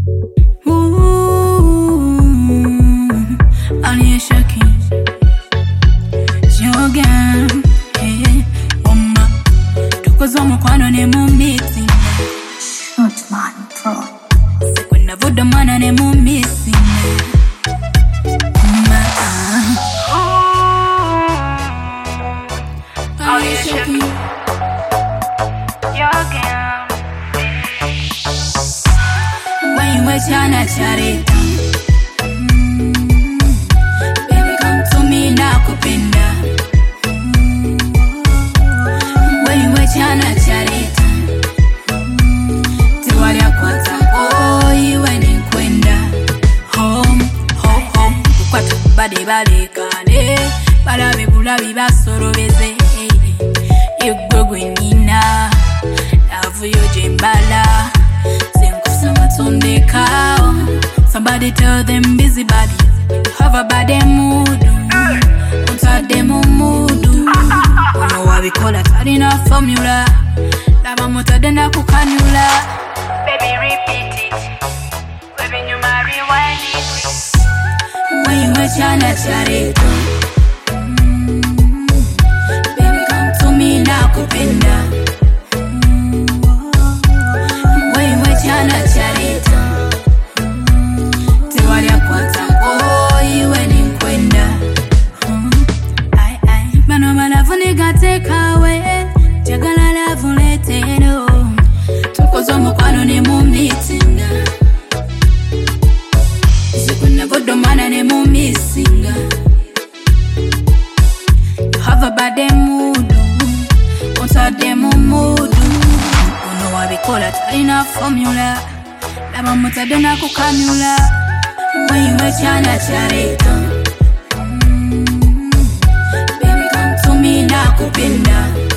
Ali Shaki Joga Oma Tukozo mukwano ne mu meeting Shotman Pro. Sekwenda voda mana ne mu missing Ali Shaki Joga When you were China Charita Baby come to me nakupenda When you were China Charita Tiwalia kwanza iwe ni kwenda Home, home, home Kukwatu bade kane Balabe bulabi basorobeze Igwegwe nina Navuyo jembala Zenkusa matondeka Somebody tell them busy body Have a bad mood Untade mu mood Ono wabikola talina formula Laba mutade na kukanyula Baby repeat it Baby nyuma rewind it When you were China Charita Baby come to me nakupenda When you were China Charita Tiwalia kwanza iwe ni kwenda Bano malavu nigateka we Jagala lavu leteno Tukozo mukwano ne mu meeting Zikwenda vodo mana ne mu missing You have a bad mood Untade mu mood Ono wabikola talina formula Laba mutade na kukanyula When you were China Charita Baby come to me nakupenda